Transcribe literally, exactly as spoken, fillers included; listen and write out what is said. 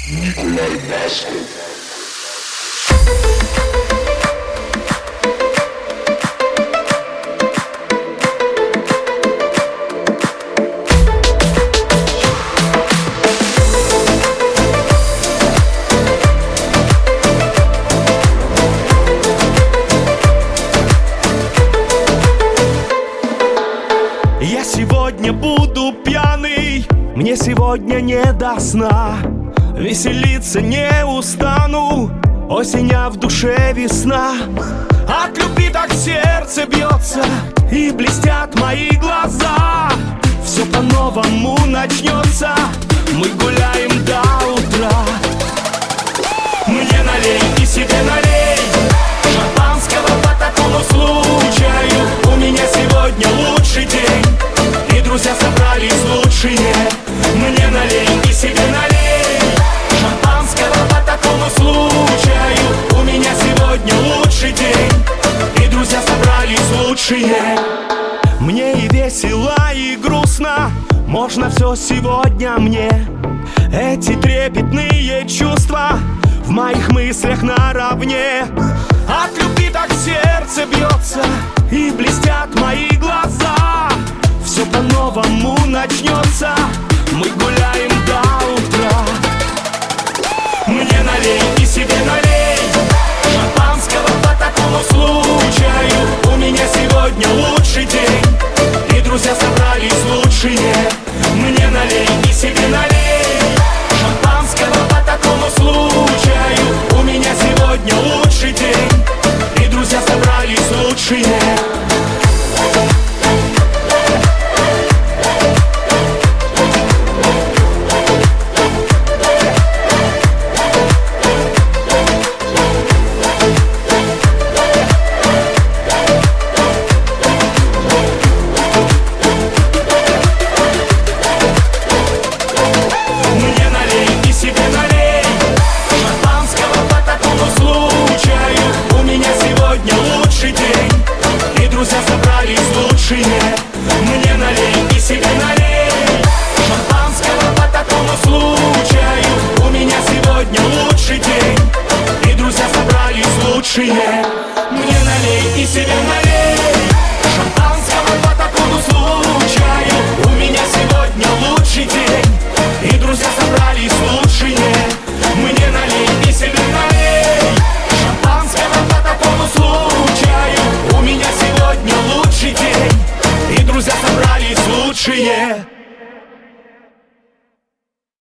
Николай Басков. Я сегодня буду пьяный, мне сегодня не до сна. Веселиться не устану, осень, а в душе весна. От любви так сердце бьется и блестят мои глаза. Все по-новому начнется, мы гуляем до утра. Мне налей и себе налей шампанского по такому случаю. У меня сегодня лучший день, и друзья собрались лучшие. Мне налей и себе налей шампанского по такому случаю. У меня сегодня лучший день, и друзья собрались лучшие. Мне и весело, и грустно, можно все сегодня мне. Эти трепетные чувства в моих мыслях наравне. От любви так сердце бьется и блестят мои глаза. Все по-новому начнется,